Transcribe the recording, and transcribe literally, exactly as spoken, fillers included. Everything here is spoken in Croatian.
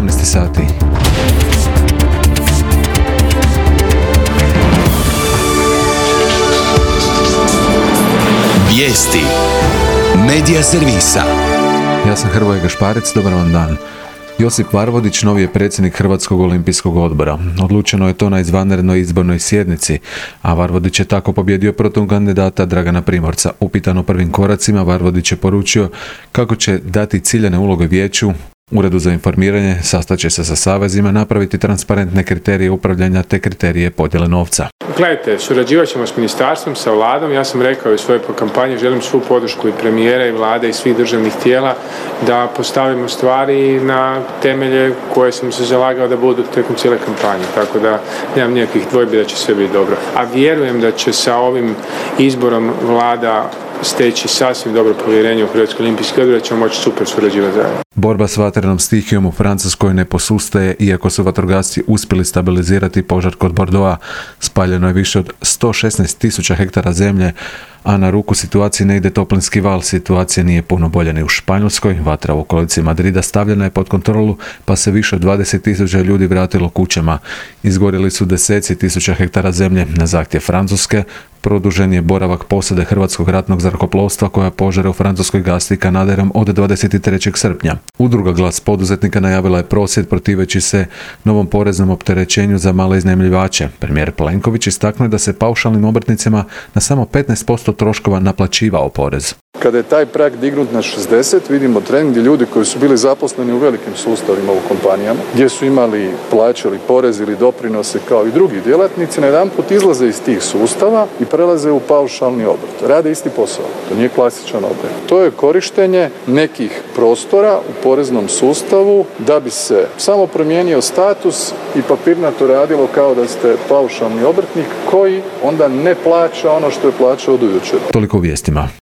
sedamnaest sati. Vijesti Medija servisa. Ja sam Hrvoje Gašparec, dobar vam dan. Josip Varvodić novi je predsjednik Hrvatskog olimpijskog odbora. Odlučeno je to na izvanrednoj izbornoj sjednici, a Varvodić je tako pobjedio protukandidata Dragana Primorca. Upitan o prvim koracima, Varvodić je poručio kako će dati ciljane uloge vijeću, Uredu za informiranje, sastaće se sa savezima, napraviti transparentne kriterije upravljanja te kriterije podjele novca. Gledajte, surađivat ćemo s ministarstvom, sa vladom. Ja sam rekao i u svojoj kampanji, želim svu podršku i premijera i vlade i svih državnih tijela da postavimo stvari na temelje koje sam se zalagao da budu tijekom cijele kampanje. Tako da nemam nikakvih dvojbi da će sve biti dobro. A vjerujem da će sa ovim izborom vlada steći sasvim dobro povjerenje u Hrvatski olimpijski odbor, da ćemo moći super surađivati zajedno. Borba s vatrenom stihijom u Francuskoj ne posustaje, iako su vatrogasci uspjeli stabilizirati požar kod Bordeauxa. Spaljeno je više od sto šesnaest tisuća hektara zemlje, a na ruku situaciji ne ide toplinski val. Situacija nije puno bolja ni u Španjolskoj. Vatra u okolici Madrida stavljena je pod kontrolu, pa se više od dvadeset tisuća ljudi vratilo kućama. Izgorjeli su deseci tisuća hektara zemlje. Na zahtjev Francuske produžen je boravak posade Hrvatskog ratnog zrakoplovstva koja požare u Francuskoj gasi kanaderom od dvadeset trećeg srpnja. Udruga Glas poduzetnika najavila je prosvjed protiveći se novom poreznom opterećenju za male iznajmljivače. Premijer Plenković istaknuo da se paušalnim obrtnicima na samo petnaest posto troškova naplaćivao porez. Kada je taj prag dignut na šezdeset, vidimo trend gdje ljudi koji su bili zaposleni u velikim sustavima u kompanijama, gdje su imali plaćali porez ili doprinose kao i drugi djelatnici, najedanput izlaze iz tih sustava i prelaze u paušalni obrt. Rade isti posao. To nije klasičan obrt. To je korištenje nekih prostora u poreznom sustavu da bi se samo promijenio status i papirnato radilo kao da ste paušalni obrtnik koji onda ne plaća ono što je plaćao do jučer. Toliko u vijestima.